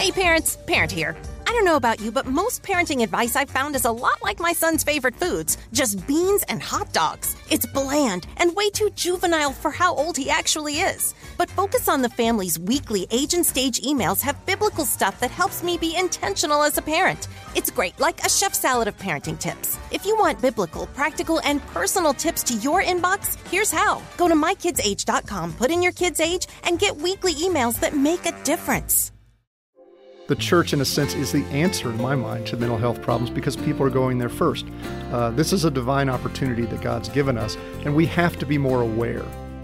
Hey parents, Parent here. I don't know about you, but most parenting advice I've found is a lot like my son's favorite foods, just beans and hot dogs. It's bland and way too juvenile for how old he actually is. But Focus on the Family's weekly age and stage emails have biblical stuff that helps me be intentional as a parent. It's great, like a chef salad of parenting tips. If you want biblical, practical, and personal tips to your inbox, here's how. Go to mykidsage.com, put in your kid's age, and get weekly emails that make a difference. The church, in a sense, is the answer, in my mind, to mental health problems because people are going there first. This is a divine opportunity that God's given us, and we have to be more aware.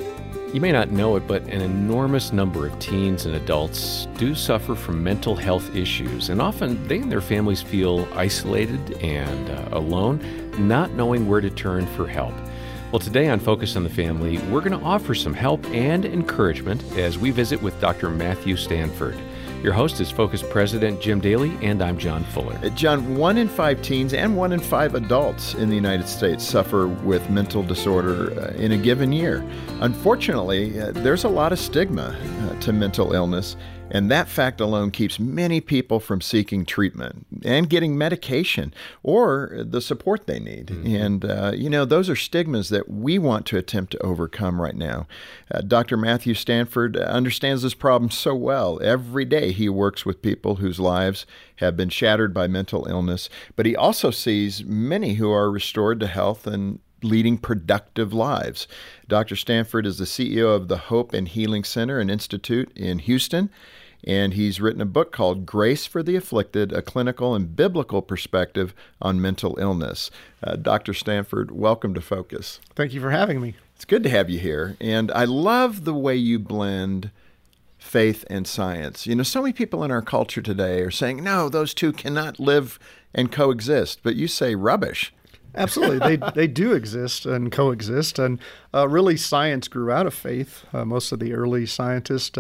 You may not know it, but an enormous number of teens and adults do suffer from mental health issues, and often they and their families feel isolated and alone, not knowing where to turn for help. Well, today on Focus on the Family, we're going to offer some help and encouragement as we visit with Dr. Matthew Stanford. Your host is Focus President Jim Daly, and I'm John Fuller. John, 1 in 5 teens and 1 in 5 adults in the United States suffer with mental disorder in a given year. Unfortunately, there's a lot of stigma to mental illness, and that fact alone keeps many people from seeking treatment and getting medication or the support they need. Mm-hmm. And, those are stigmas that we want to attempt to overcome right now. Dr. Matthew Stanford understands this problem so well. Every day he works with people whose lives have been shattered by mental illness, but he also sees many who are restored to health and leading productive lives. Dr. Stanford is the CEO of the Hope and Healing Center and Institute in Houston, and he's written a book called Grace for the Afflicted, a clinical and biblical perspective on mental illness. Dr. Stanford, welcome to Focus. Thank you for having me. It's good to have you here, and I love the way you blend faith and science. So many people in our culture today are saying, no, those two cannot live and coexist, but you say rubbish. Absolutely. They do exist and coexist. And really, science grew out of faith. Most of the early scientists,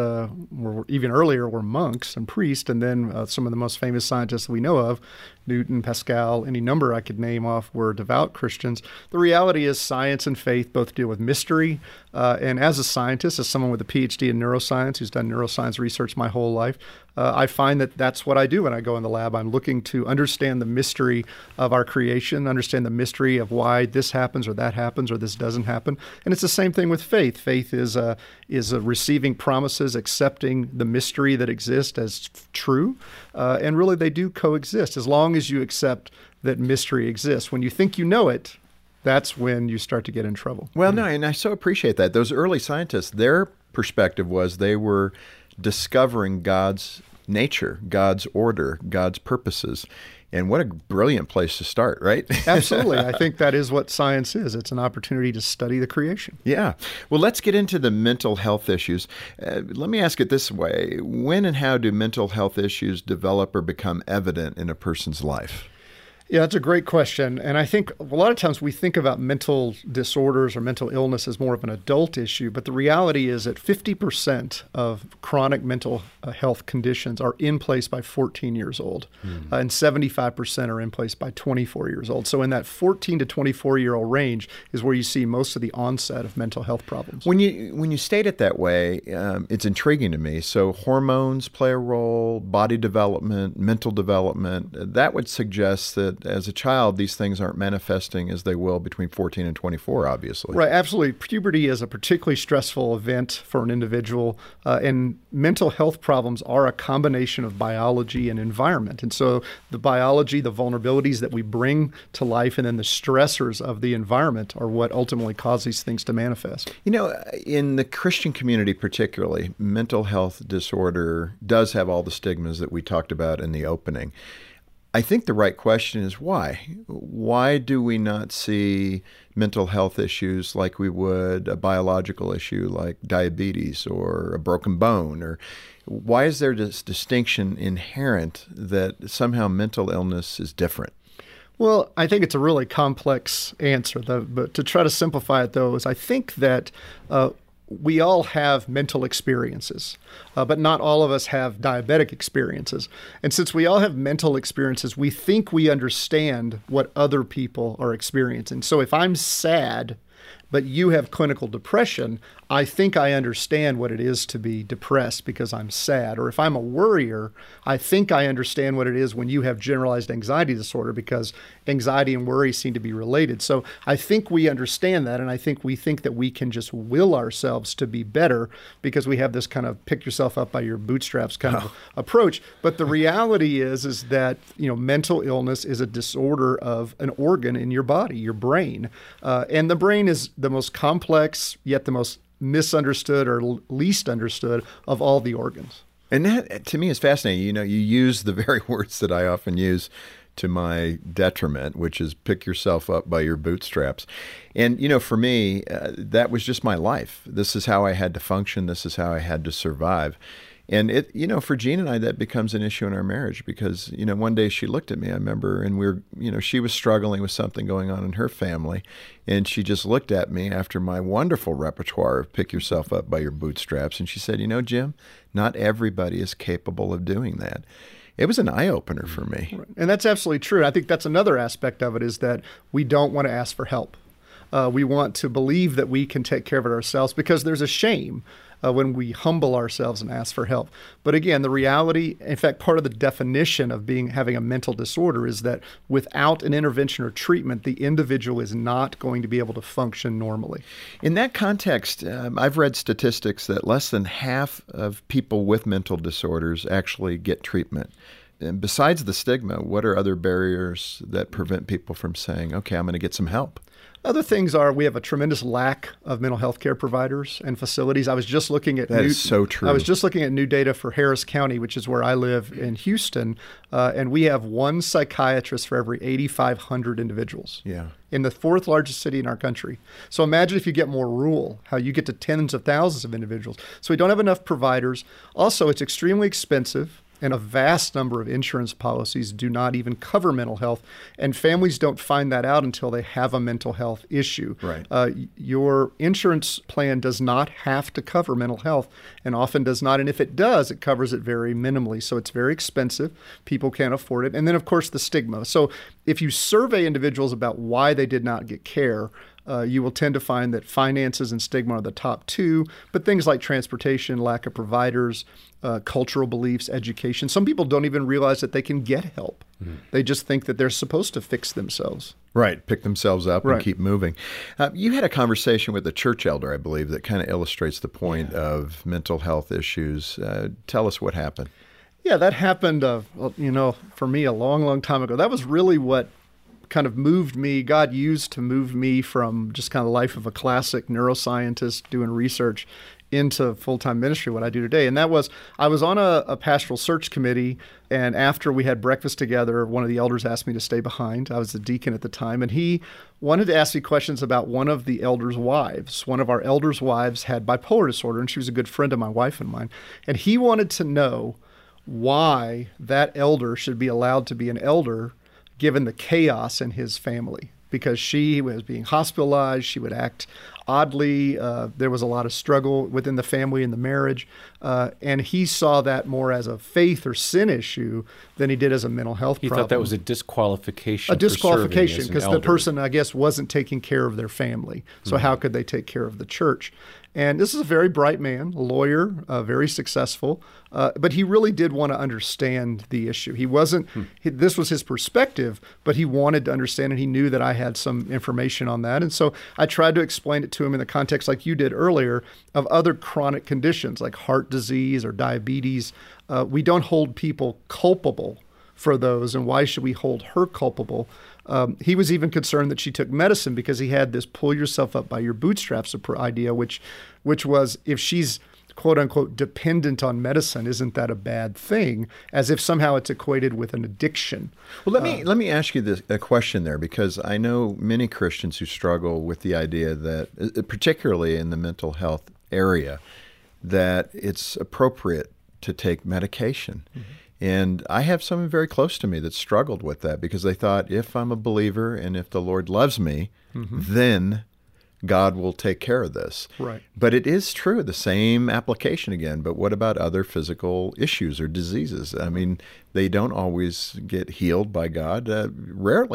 even earlier, were monks and priests. And then some of the most famous scientists we know of, Newton, Pascal, any number I could name off, were devout Christians. The reality is science and faith both deal with mystery. And as a scientist, as someone with a PhD in neuroscience, who's done neuroscience research my whole life, I find that that's what I do when I go in the lab. I'm looking to understand the mystery of our creation, understand the mystery of why this happens or that happens or this doesn't happen. And it's the same thing with faith. Faith is receiving promises, accepting the mystery that exists as true. And really, they do coexist as long as you accept that mystery exists. When you think you know it, that's when you start to get in trouble. Well, no, and I so appreciate that. Those early scientists, their perspective was they were discovering God's nature, God's order, God's purposes. And what a brilliant place to start, right? Absolutely. I think that is what science is. It's an opportunity to study the creation. Yeah. Well, let's get into the mental health issues. Let me ask it this way. When and how do mental health issues develop or become evident in a person's life? Yeah, that's a great question. And I think a lot of times we think about mental disorders or mental illness as more of an adult issue, but the reality is that 50% of chronic mental health conditions are in place by 14 years old, and 75% are in place by 24 years old. So in that 14 to 24-year-old range is where you see most of the onset of mental health problems. When you state it that way, it's intriguing to me. So hormones play a role, body development, mental development. That would suggest that as a child, these things aren't manifesting as they will between 14 and 24, obviously. Right, absolutely. Puberty is a particularly stressful event for an individual, and mental health problems are a combination of biology and environment. And so the biology, the vulnerabilities that we bring to life, and then the stressors of the environment are what ultimately cause these things to manifest. In the Christian community particularly, mental health disorder does have all the stigmas that we talked about in the opening. I think the right question is why? Why do we not see mental health issues like we would a biological issue like diabetes or a broken bone? Or why is there this distinction inherent that somehow mental illness is different? Well, I think it's a really complex answer, but to try to simplify it, though, is I think that we all have mental experiences, but not all of us have diabetic experiences. And since we all have mental experiences, we think we understand what other people are experiencing. So if I'm sad, but you have clinical depression, I think I understand what it is to be depressed because I'm sad. Or if I'm a worrier, I think I understand what it is when you have generalized anxiety disorder because anxiety and worry seem to be related. So I think we understand that, and I think we think that we can just will ourselves to be better because we have this kind of pick yourself up by your bootstraps kind of approach. But the reality is that, mental illness is a disorder of an organ in your body, your brain. And the brain is the most complex, yet the most misunderstood or least understood of all the organs. And that, to me, is fascinating. You use the very words that I often use to my detriment, which is pick yourself up by your bootstraps. And, for me, that was just my life. This is how I had to function. This is how I had to survive. And for Jean and I, that becomes an issue in our marriage because, one day she looked at me, I remember, and she was struggling with something going on in her family. And she just looked at me after my wonderful repertoire of pick yourself up by your bootstraps. And she said, Jim, not everybody is capable of doing that. It was an eye-opener for me. Right. And that's absolutely true. I think that's another aspect of it is that we don't want to ask for help. We want to believe that we can take care of it ourselves because there's a shame when we humble ourselves and ask for help. But again, the reality, in fact, part of the definition of having a mental disorder is that without an intervention or treatment, the individual is not going to be able to function normally. In that context, I've read statistics that less than half of people with mental disorders actually get treatment. And besides the stigma, what are other barriers that prevent people from saying, okay, I'm going to get some help? Other things are we have a tremendous lack of mental health care providers and facilities. I was just looking at that is so true. I was just looking at new data for Harris County, which is where I live in Houston, and we have one psychiatrist for every 8,500 individuals. Yeah. In the fourth largest city in our country. So imagine if you get more rural, how you get to tens of thousands of individuals. So we don't have enough providers. Also, it's extremely expensive. And a vast number of insurance policies do not even cover mental health. And families don't find that out until they have a mental health issue. Right. Your insurance plan does not have to cover mental health and often does not. And if it does, it covers it very minimally. So it's very expensive. People can't afford it. And then, of course, the stigma. So if you survey individuals about why they did not get care, you will tend to find that finances and stigma are the top two, but things like transportation, lack of providers, cultural beliefs, education. Some people don't even realize that they can get help. Mm-hmm. They just think that they're supposed to fix themselves. Right, pick themselves up right. and keep moving. You had a conversation with a church elder, I believe, that kind of illustrates the point of mental health issues. Tell us what happened. Yeah, that happened, for me a long, long time ago. That was really what kind of moved me, God used to move me from just kind of the life of a classic neuroscientist doing research into full-time ministry, what I do today. And that was, I was on a pastoral search committee, and after we had breakfast together, one of the elders asked me to stay behind. I was the deacon at the time, and he wanted to ask me questions about one of the elders' wives. One of our elders' wives had bipolar disorder, and she was a good friend of my wife and mine. And he wanted to know why that elder should be allowed to be an elder given the chaos in his family, because she was being hospitalized, she would act oddly, there was a lot of struggle within the family and the marriage, and he saw that more as a faith or sin issue than he did as a mental health problem. He thought that was a disqualification. A disqualification, because the person, I guess, wasn't taking care of their family. So how could they take care of the church? And this is a very bright man, a lawyer, very successful, but he really did want to understand the issue. He wasn't, this was his perspective, but he wanted to understand, and he knew that I had some information on that. And so I tried to explain it to him in the context, like you did earlier, of other chronic conditions like heart disease or diabetes. We don't hold people culpable for those, and why should we hold her culpable? He was even concerned that she took medicine because he had this pull yourself up by your bootstraps idea, which was if she's quote unquote dependent on medicine, isn't that a bad thing? As if somehow it's equated with an addiction. Well, let me ask you a question there, because I know many Christians who struggle with the idea that, particularly in the mental health area, that it's appropriate to take medication. Mm-hmm. And I have someone very close to me that struggled with that because they thought, if I'm a believer and if the Lord loves me, then God will take care of this. Right. But it is true, the same application again. But what about other physical issues or diseases? I mean, they don't always get healed by God, rarely.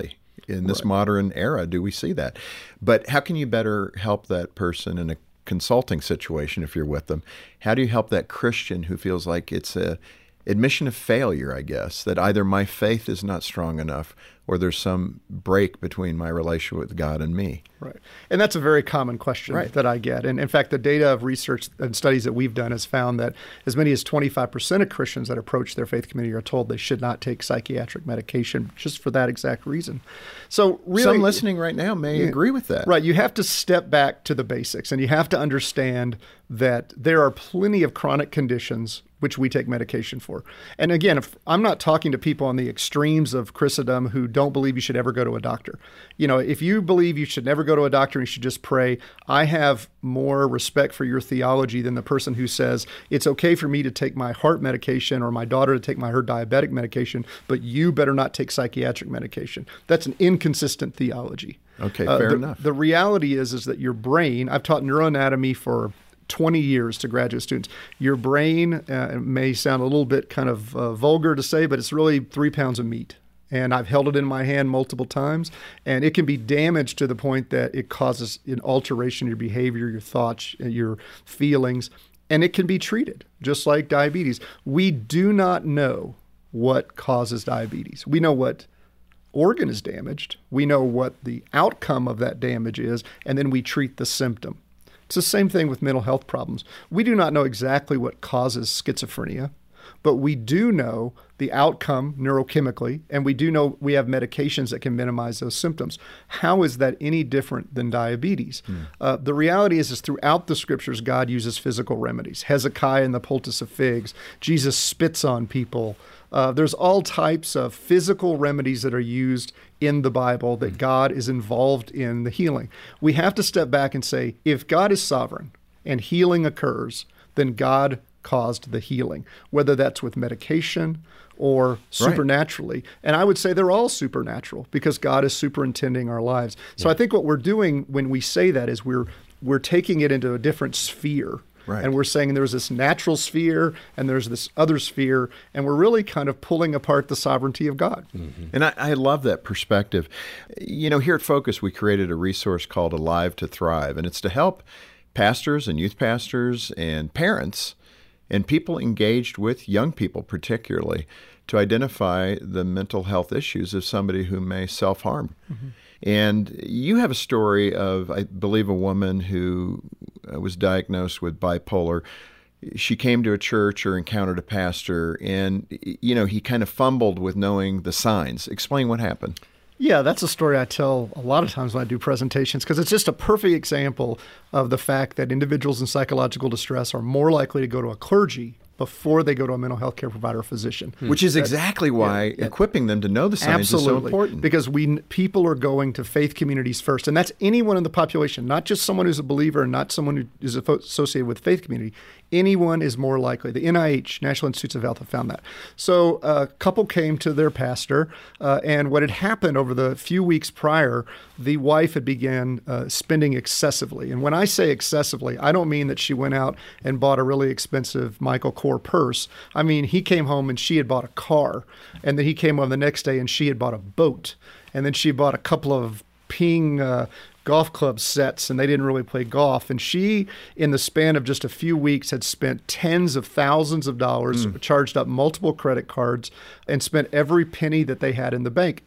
in this modern era do we see that. But how can you better help that person in a consulting situation if you're with them? How do you help that Christian who feels like it's a admission of failure, I guess, that either my faith is not strong enough or there's some break between my relationship with God and me? Right. And that's a very common question that I get. And in fact, the data of research and studies that we've done has found that as many as 25% of Christians that approach their faith community are told they should not take psychiatric medication just for that exact reason. So really, some listening right now may agree with that. Right. You have to step back to the basics, and you have to understand that there are plenty of chronic conditions which we take medication for. And again, if I'm not talking to people on the extremes of Christendom who don't believe you should ever go to a doctor. You know, if you believe you should never go to a doctor and you should just pray, I have more respect for your theology than the person who says it's okay for me to take my heart medication or my daughter to take her diabetic medication, but you better not take psychiatric medication. That's an inconsistent theology. Okay, fair enough. The reality is that your brain, I've taught neuroanatomy for 20 years to graduate students. Your brain may sound a little bit kind of vulgar to say, but it's really 3 pounds of meat. And I've held it in my hand multiple times, and it can be damaged to the point that it causes an alteration in your behavior, your thoughts, your feelings, and it can be treated just like diabetes. We do not know what causes diabetes. We know what organ is damaged. We know what the outcome of that damage is, and then we treat the symptom. It's the same thing with mental health problems. We do not know exactly what causes schizophrenia, but we do know the outcome neurochemically, and we do know we have medications that can minimize those symptoms. How is that any different than diabetes? The reality is throughout the scriptures, God uses physical remedies. Hezekiah and the poultice of figs. Jesus spits on people. There's all types of physical remedies that are used in the Bible that God is involved in the healing. We have to step back and say, if God is sovereign and healing occurs, then God caused the healing, whether that's with medication or supernaturally. And I would say they're all supernatural because God is superintending our lives. So I think what we're doing when we say that is we're taking it into a different sphere. Right. And we're saying there's this natural sphere and there's this other sphere, and we're really kind of pulling apart the sovereignty of God. Mm-hmm. And I love that perspective. You know, here at Focus, we created a resource called Alive to Thrive, and it's to help pastors and youth pastors and parents and people engaged with young people particularly to identify the mental health issues of somebody who may self-harm. Mm-hmm. And you have a story of, I believe, a woman who was diagnosed with bipolar. She came to a church or encountered a pastor, and, you know, he kind of fumbled with knowing the signs. Explain what happened. Yeah, that's a story I tell a lot of times when I do presentations because it's just a perfect example of the fact that individuals in psychological distress are more likely to go to a clergy before they go to a mental health care provider or physician. Which is exactly why equipping them to know the signs is so important. Because people are going to faith communities first. And that's anyone in the population, not just someone who's a believer and not someone who is associated with faith community. Anyone is more likely. The NIH, National Institutes of Health, have found that. So a couple came to their pastor, and what had happened over the few weeks prior, the wife had began spending excessively. And when I say excessively, I don't mean that she went out and bought a really expensive Michael Kors purse. I mean, he came home and she had bought a car, and then he came home the next day and she had bought a boat, and then she bought a couple of Ping golf club sets, and they didn't really play golf. And she, in the span of just a few weeks, had spent tens of thousands of dollars, charged up multiple credit cards, and spent every penny that they had in the bank.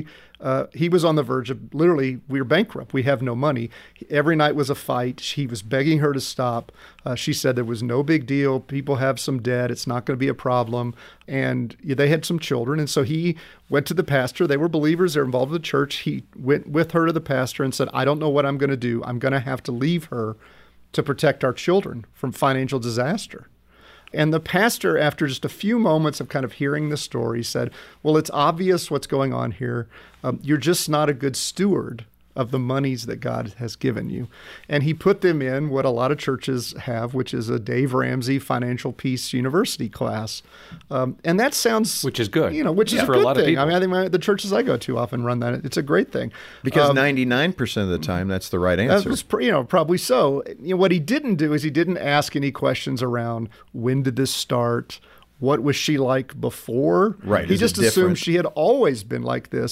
He was on the verge of literally, we're bankrupt. We have no money. Every night was a fight. He was begging her to stop. She said there was no big deal. People have some debt. It's not going to be a problem. And they had some children. And so he went to the pastor. They were believers. They're involved with the church. He went with her to the pastor and said, I don't know what I'm going to do. I'm going to have to leave her to protect our children from financial disaster. And the pastor, after just a few moments of kind of hearing the story, said, well, it's obvious what's going on here. You're just not a good steward of the monies that God has given you. And he put them in what a lot of churches have, which is a Dave Ramsey Financial Peace University class. And that sounds... Which is good. Which is a good thing. I mean, I think the churches I go to often run that. It's a great thing. Because 99% of the time, that's the right answer. That was, probably so. What he didn't do is he didn't ask any questions around when did this start? What was she like before? Right. He just assumed she had always been like this.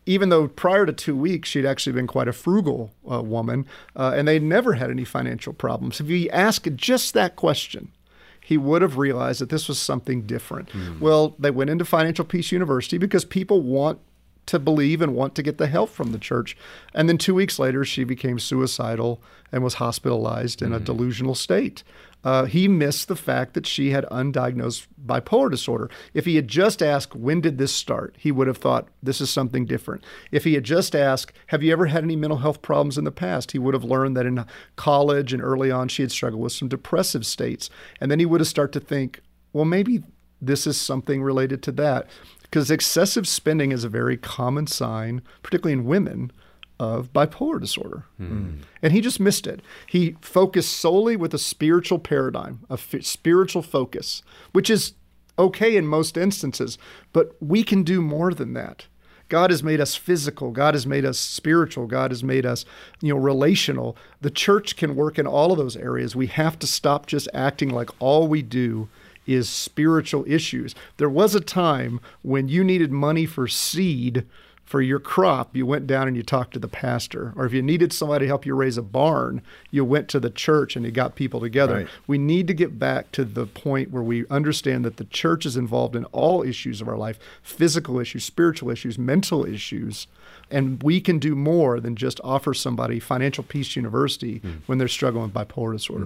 even though prior to 2 weeks, she'd actually been quite a frugal woman, and they'd never had any financial problems. If you ask just that question, he would have realized that this was something different. Well, they went into Financial Peace University because people want to believe and want to get the help from the church. And then 2 weeks later, she became suicidal and was hospitalized in a delusional state. He missed the fact that she had undiagnosed bipolar disorder. If he had just asked, when did this start? He would have thought, this is something different. If he had just asked, have you ever had any mental health problems in the past? He would have learned that in college and early on, she had struggled with some depressive states. And then he would have started to think, well, maybe this is something related to that. Because excessive spending is a very common sign, particularly in women, of bipolar disorder. And he just missed it. He focused solely with a spiritual paradigm, a spiritual focus, which is okay in most instances, but we can do more than that. God has made us physical. God has made us spiritual. God has made us, relational. The church can work in all of those areas. We have to stop just acting like all we do is spiritual issues. There was a time when you needed money for seed for your crop, you went down and you talked to the pastor. Or if you needed somebody to help you raise a barn, you went to the church and you got people together. Right. We need to get back to the point where we understand that the church is involved in all issues of our life, physical issues, spiritual issues, mental issues. And we can do more than just offer somebody Financial Peace University when they're struggling with bipolar disorder.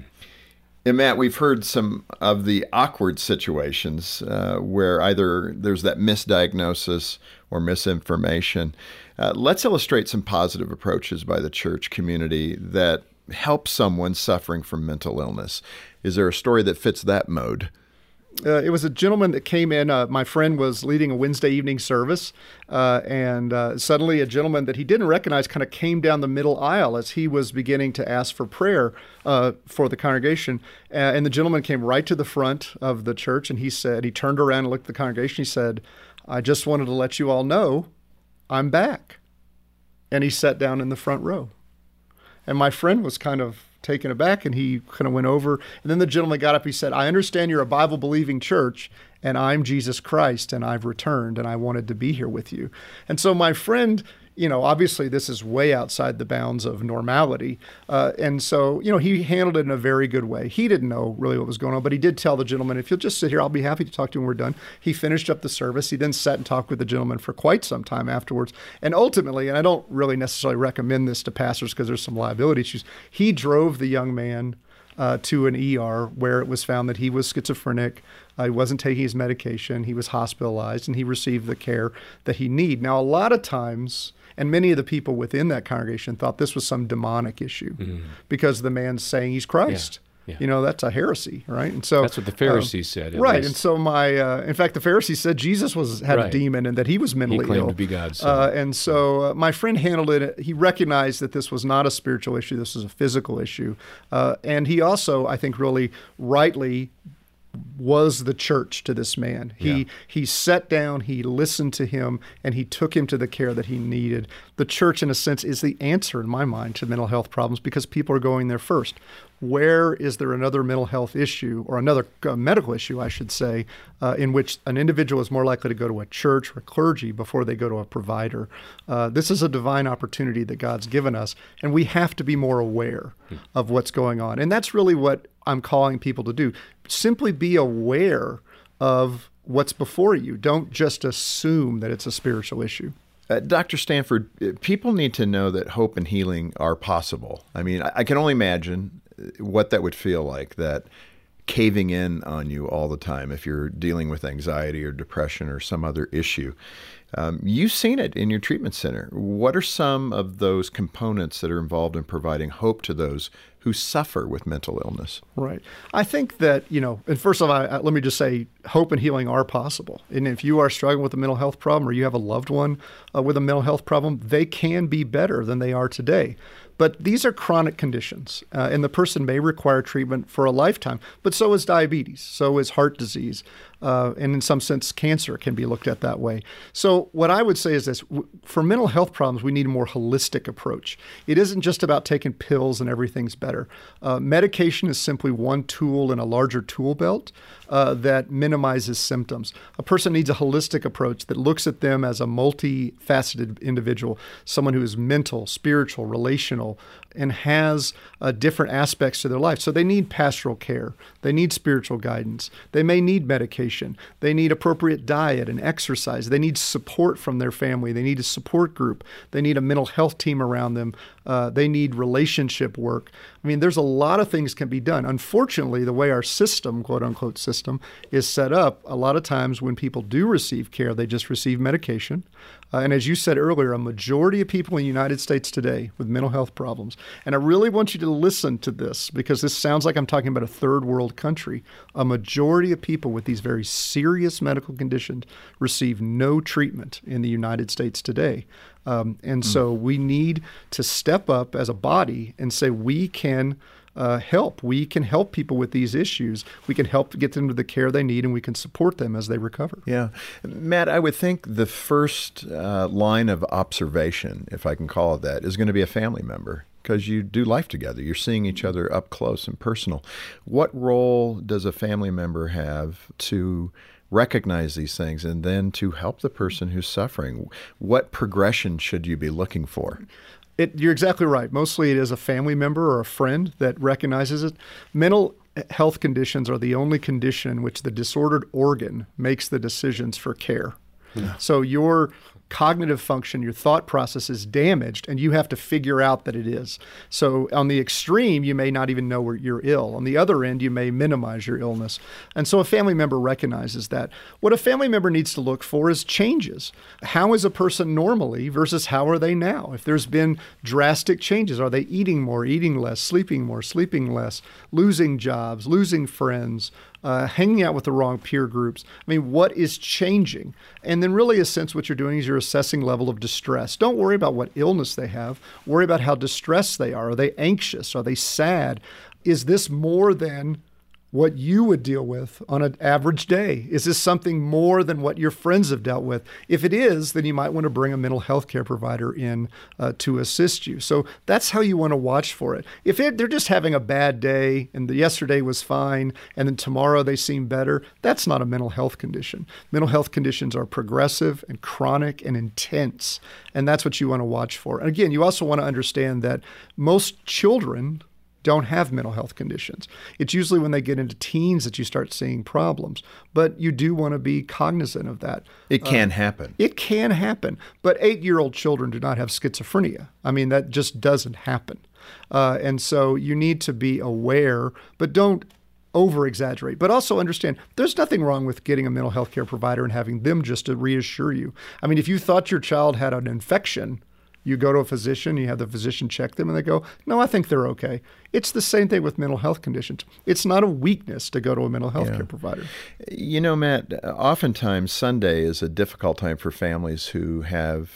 And Matt, we've heard some of the awkward situations where either there's that misdiagnosis or misinformation. Let's illustrate some positive approaches by the church community that help someone suffering from mental illness. Is there a story that fits that mode? It was a gentleman that came in. My friend was leading a Wednesday evening service, and suddenly a gentleman that he didn't recognize kind of came down the middle aisle as he was beginning to ask for prayer for the congregation. And the gentleman came right to the front of the church, and he turned around and looked at the congregation. He said, "I just wanted to let you all know I'm back." And he sat down in the front row. And my friend was kind of taken aback, and he kind of went over. And then the gentleman got up. He said, "I understand you're a Bible-believing church, and I'm Jesus Christ, and I've returned, and I wanted to be here with you." And so my friend, obviously this is way outside the bounds of normality. And so, he handled it in a very good way. He didn't know really what was going on, but he did tell the gentleman, "If you'll just sit here, I'll be happy to talk to you when we're done." He finished up the service. He then sat and talked with the gentleman for quite some time afterwards. And ultimately, and I don't really necessarily recommend this to pastors because there's some liability issues, he drove the young man to an ER where it was found that he was schizophrenic. He wasn't taking his medication. He was hospitalized, and he received the care that he needed. Now, a lot of times, and many of the people within that congregation thought this was some demonic issue because the man's saying he's Christ. Yeah. That's a heresy, right? And so that's what the Pharisees said. Right. Least. And so in fact, the Pharisees said Jesus had a demon and that he was mentally ill. He claimed to be God's son. And so my friend handled it. He recognized that this was not a spiritual issue. This was a physical issue. And he also, I think, really rightly was the church to this man. He sat down, he listened to him, and he took him to the care that he needed. The church, in a sense, is the answer, in my mind, to mental health problems because people are going there first. Where is there another mental health issue, or another medical issue, I should say, in which an individual is more likely to go to a church or a clergy before they go to a provider? This is a divine opportunity that God's given us, and we have to be more aware of what's going on. And that's really what I'm calling people to do. Simply be aware of what's before you. Don't just assume that it's a spiritual issue. Dr. Stanford, people need to know that hope and healing are possible. I mean, I can only imagine what that would feel like, that caving in on you all the time if you're dealing with anxiety or depression or some other issue. You've seen it in your treatment center. What are some of those components that are involved in providing hope to those who suffer with mental illness? Right. I think that, and first of all, let me just say hope and healing are possible. And if you are struggling with a mental health problem or you have a loved one with a mental health problem, they can be better than they are today. But these are chronic conditions, and the person may require treatment for a lifetime. But so is diabetes, so is heart disease. And in some sense, cancer can be looked at that way. So what I would say is this. For mental health problems, we need a more holistic approach. It isn't just about taking pills and everything's better. Medication is simply one tool in a larger tool belt that minimizes symptoms. A person needs a holistic approach that looks at them as a multifaceted individual, someone who is mental, spiritual, relational, and has different aspects to their life. So they need pastoral care. They need spiritual guidance. They may need medication. They need appropriate diet and exercise. They need support from their family. They need a support group. They need a mental health team around them. They need relationship work. I mean, there's a lot of things can be done. Unfortunately, the way our system, quote unquote system, is set up, a lot of times when people do receive care, they just receive medication. And as you said earlier, a majority of people in the United States today with mental health problems, and I really want you to listen to this because this sounds like I'm talking about a third world country. A majority of people with these very serious medical conditions receive no treatment in the United States today. So we need to step up as a body and say we can help. We can help people with these issues. We can help get them to the care they need, and we can support them as they recover. Yeah. Matt, I would think the first line of observation, if I can call it that, is going to be a family member because you do life together. You're seeing each other up close and personal. What role does a family member have to recognize these things and then to help the person who's suffering? What progression should you be looking for? You're exactly right. Mostly it is a family member or a friend that recognizes it. Mental health conditions are the only condition in which the disordered organ makes the decisions for care. Yeah. So your cognitive function, your thought process is damaged, and you have to figure out that it is. So on the extreme, you may not even know you're ill. On the other end, you may minimize your illness. And so a family member recognizes that. What a family member needs to look for is changes. How is a person normally versus how are they now? If there's been drastic changes, are they eating more, eating less, sleeping more, sleeping less, losing jobs, losing friends, hanging out with the wrong peer groups? I mean, what is changing? And then really, in a sense, what you're doing is you're assessing level of distress. Don't worry about what illness they have. Worry about how distressed they are. Are they anxious? Are they sad? Is this more than what you would deal with on an average day? Is this something more than what your friends have dealt with? If it is, then you might want to bring a mental health care provider in to assist you. So that's how you want to watch for it. If they're just having a bad day and yesterday was fine and then tomorrow they seem better, that's not a mental health condition. Mental health conditions are progressive and chronic and intense, and that's what you want to watch for. And again, you also want to understand that most children don't have mental health conditions. It's usually when they get into teens that you start seeing problems. But you do want to be cognizant of that. It can happen. It can happen. But 8-year-old children do not have schizophrenia. I mean, that just doesn't happen. And so you need to be aware, but don't over-exaggerate. But also understand there's nothing wrong with getting a mental health care provider and having them just to reassure you. I mean, if you thought your child had an infection, you go to a physician, you have the physician check them, and they go, no, I think they're okay. It's the same thing with mental health conditions. It's not a weakness to go to a mental health care provider. You know, Matt, oftentimes Sunday is a difficult time for families who have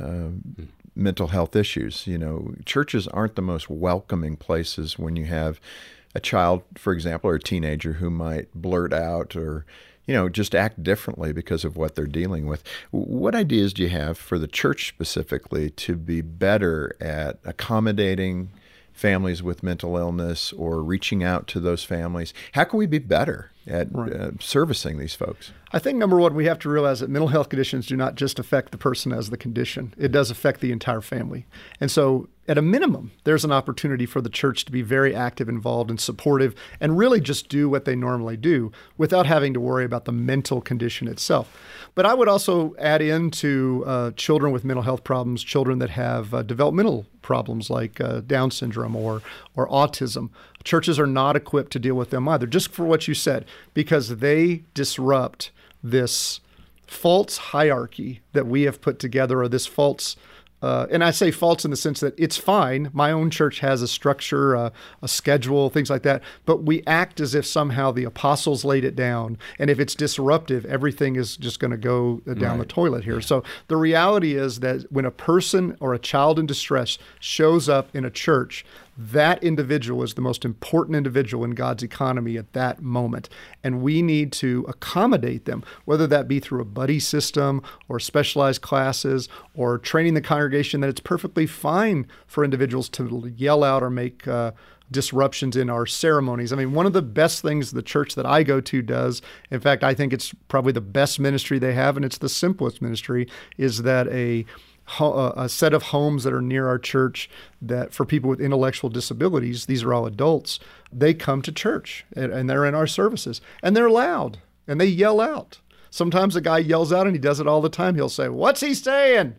mental health issues. You know, churches aren't the most welcoming places when you have a child, for example, or a teenager who might blurt out or just act differently because of what they're dealing with. What ideas do you have for the church specifically to be better at accommodating families with mental illness or reaching out to those families? How can we be better at servicing these folks? I think, number one, we have to realize that mental health conditions do not just affect the person as the condition. It does affect the entire family. And so at a minimum, there's an opportunity for the church to be very active, involved, and supportive, and really just do what they normally do without having to worry about the mental condition itself. But I would also add into children with mental health problems, children that have developmental problems like Down syndrome or autism. Churches are not equipped to deal with them either, just for what you said, because they disrupt this false hierarchy that we have put together, or this false and I say false in the sense that it's fine. My own church has a structure, a schedule, things like that. But we act as if somehow the apostles laid it down. And if it's disruptive, everything is just going to go down the toilet here. Yeah. So the reality is that when a person or a child in distress shows up in a church, that individual is the most important individual in God's economy at that moment. And we need to accommodate them, whether that be through a buddy system or specialized classes or training the congregation that it's perfectly fine for individuals to yell out or make disruptions in our ceremonies. I mean, one of the best things the church that I go to does, in fact, I think it's probably the best ministry they have, and it's the simplest ministry, is that a set of homes that are near our church that for people with intellectual disabilities, these are all adults, they come to church and they're in our services and they're loud and they yell out. Sometimes a guy yells out and he does it all the time. He'll say, "What's he saying?"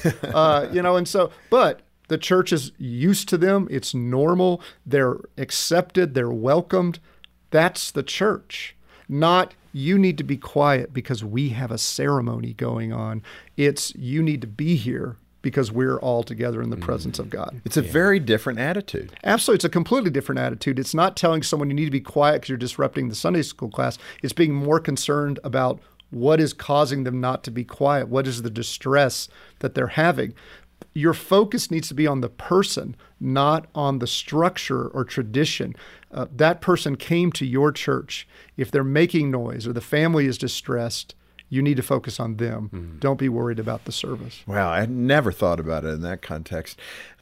But the church is used to them. It's normal. They're accepted. They're welcomed. That's the church. Not, you need to be quiet because we have a ceremony going on. It's, you need to be here because we're all together in the presence of God. It's a very different attitude. Absolutely. It's a completely different attitude. It's not telling someone you need to be quiet because you're disrupting the Sunday school class. It's being more concerned about what is causing them not to be quiet. What is the distress that they're having? Your focus needs to be on the person, not on the structure or tradition. That person came to your church. If they're making noise or the family is distressed, you need to focus on them. Mm-hmm. Don't be worried about the service. Wow, I had never thought about it in that context.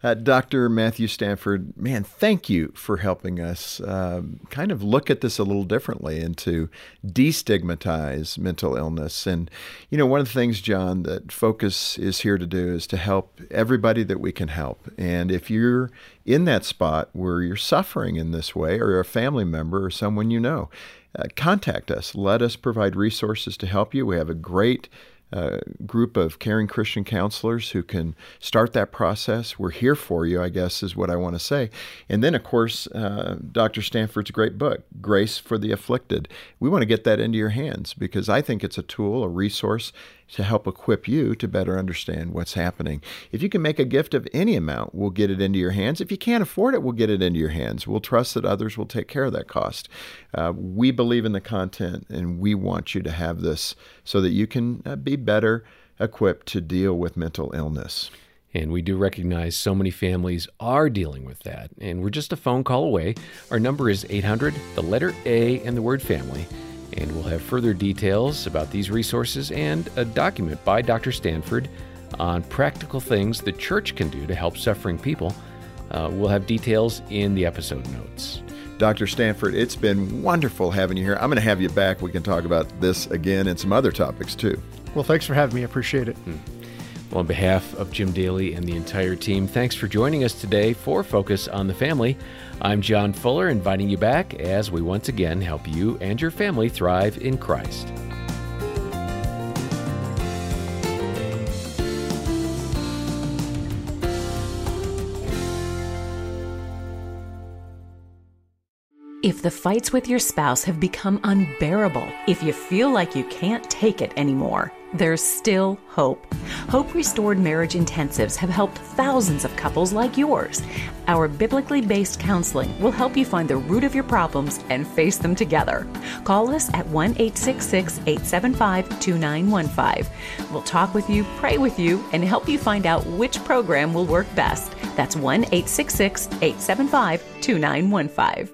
Dr. Matthew Stanford, man, thank you for helping us kind of look at this a little differently and to destigmatize mental illness. And, you know, one of the things, John, that Focus is here to do is to help everybody that we can help. And if you're in that spot where you're suffering in this way, or you're a family member or someone you know, contact us. Let us provide resources to help you. We have a great group of caring Christian counselors who can start that process. We're here for you, I guess, is what I want to say. And then, of course, Dr. Stanford's great book, Grace for the Afflicted. We want to get that into your hands because I think it's a tool, a resource to help equip you to better understand what's happening. If you can make a gift of any amount, we'll get it into your hands. If you can't afford it, we'll get it into your hands. We'll trust that others will take care of that cost. We believe in the content, and we want you to have this so that you can be better equipped to deal with mental illness. And we do recognize so many families are dealing with that. And we're just a phone call away. Our number is 800, the letter A, and the word family. And we'll have further details about these resources and a document by Dr. Stanford on practical things the church can do to help suffering people. We'll have details in the episode notes. Dr. Stanford, it's been wonderful having you here. I'm going to have you back. We can talk about this again and some other topics too. Well, thanks for having me. I appreciate it. Well, on behalf of Jim Daly and the entire team, thanks for joining us today for Focus on the Family. I'm John Fuller, inviting you back as we once again help you and your family thrive in Christ. If the fights with your spouse have become unbearable, if you feel like you can't take it anymore, there's still hope. Hope Restored Marriage Intensives have helped thousands of couples like yours. Our biblically based counseling will help you find the root of your problems and face them together. Call us at 1-866-875-2915. We'll talk with you, pray with you, and help you find out which program will work best. That's 1-866-875-2915.